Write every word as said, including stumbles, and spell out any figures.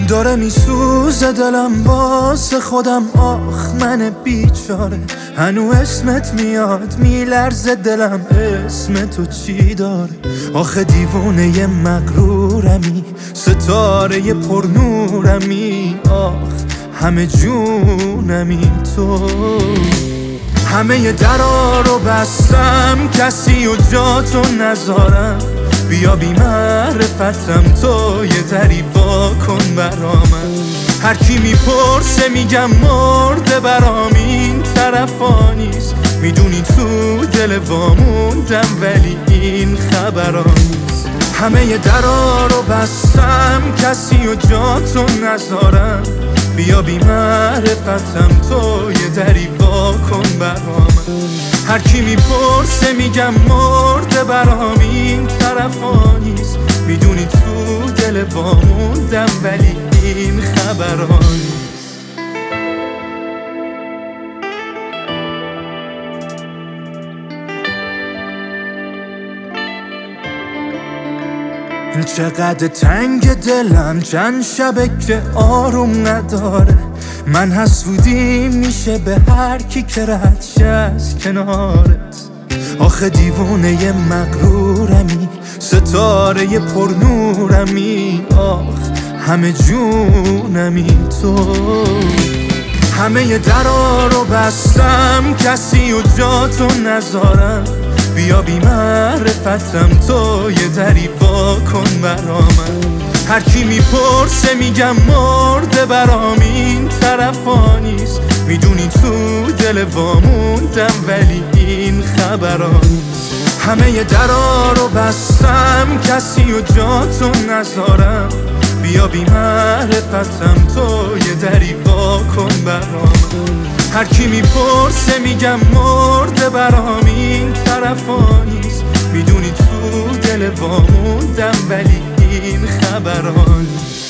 داره میسوزه دلم واسه خودم، آخ من بیچاره. هنو اسمت میاد میلرزه دلم، اسم تو چی داره؟ آخه دیوونه ی مغرورمی، ستاره ی پرنورمی، آخ همه جونمی تو. همه درا رو بستم کسی و جا تو نذارم، بیا بی معرفتم تو یه دری وا کن برامن. هر کی میپرسه میگم مرده برام، این طرفا نیست، میدونی تو دل واموندم ولی این خبرا نیست. همه درا رو بستم کسی و جا تو نذارم، بیا بی معرفتم تو یه دری وا کن برامن. هر کی میپرسه میگم مرده برام، این طرفا نیست، میدونی تو دل واموندم ولی این خبرا نیست. چقدر تنگ دلم، چند شبه که آروم نداره. من حسودی میشه به هر کی که رد شه از کنارت. آخه دیوونه ی مغرورمی، ستاره ی پرنورمی، آخ همه جونمی تو. همه درا رو بستم کسی و جا تو نذارم، بیا بی معرفتم تو یه دری وا کن برامن. هر کی میپرسه میگم مرده برام، این طرفا نیست، میدونی تو دل واموندم ولی این خبرا نیست. همه درا رو بستم کسی و جا تو نذارم، بیا بی معرفتم تو یه دری وا کن برامن. هر کی میپرسه میگم مرده برام، این طرفا نیست، میدونی تو دل واموندم ولی این خبرا نیست.